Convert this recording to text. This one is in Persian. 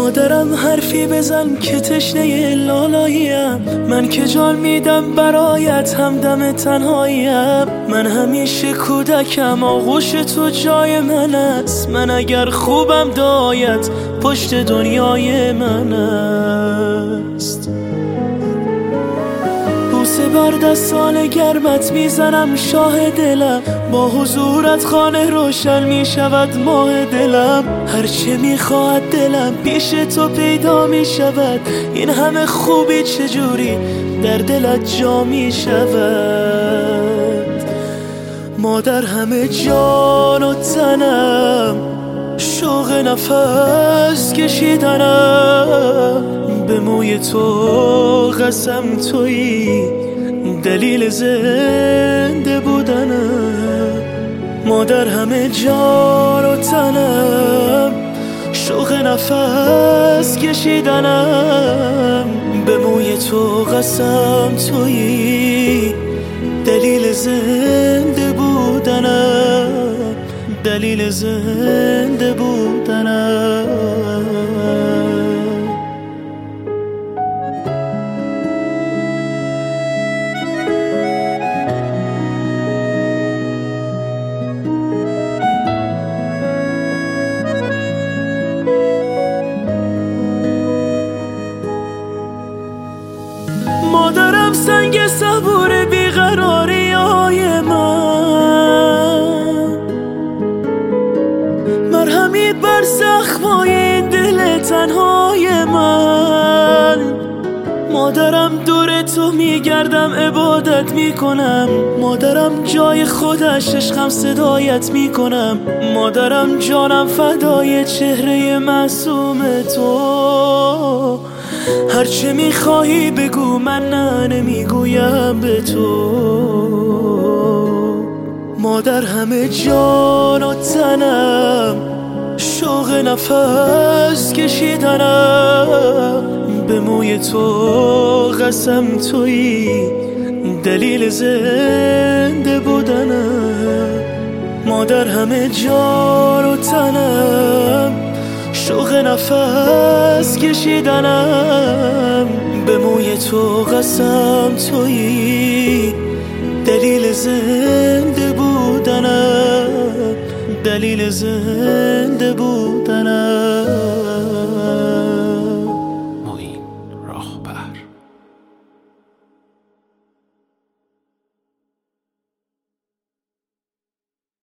مادرم حرفی بزن که تشنه لالاییم، من که جان میدم برایت همدم تنهاییم. من همیشه کودکم آغوش تو جای من است، من اگر خوبم دایت پشت دنیای من است. بوسه بر دستان گرمت میزنم شاه دلم، با حضورت خانه روشن میشود ماه دلم. هرچه میخواهد دلم پیش تو پیدا میشود، این همه خوبی چجوری در دلت جا میشود. مادر همه جان و تنم، شوق نفس کشیدنم، به موی تو قسم تویی دلیل زنده بودنم. مادر همه جان و تنم، شوق نفس کشیدنم، به موی تو قسم تویی دلیل زنده بودنم، دلیل زنده بودنم. مادرم سنگ صبور بیقراری های من، مرهمی بر زخمای دل تنهای من. مادرم دور تو میگردم عبادت میکنم، مادرم جای خودش عشقم صدایت میکنم. مادرم جانم فدای چهره معصوم تو، هرچه میخواهی بگو من نه نمیگویم به تو. مادر همه جان و تنم، شوق نفس کشیدنم، به موی تو قسم تویی دلیل زنده بودنم. مادر همه جان و تنم، شوق نفس کشیدنم، به موی تو قسم تویی دلیل زنده بودنم، دلیل زنده بودنم.